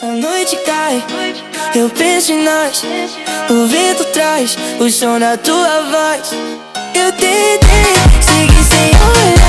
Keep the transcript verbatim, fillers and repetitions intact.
A noite cai, eu penso em nós. O vento traz o som da tua voz. Eu tentei seguir sem olhar.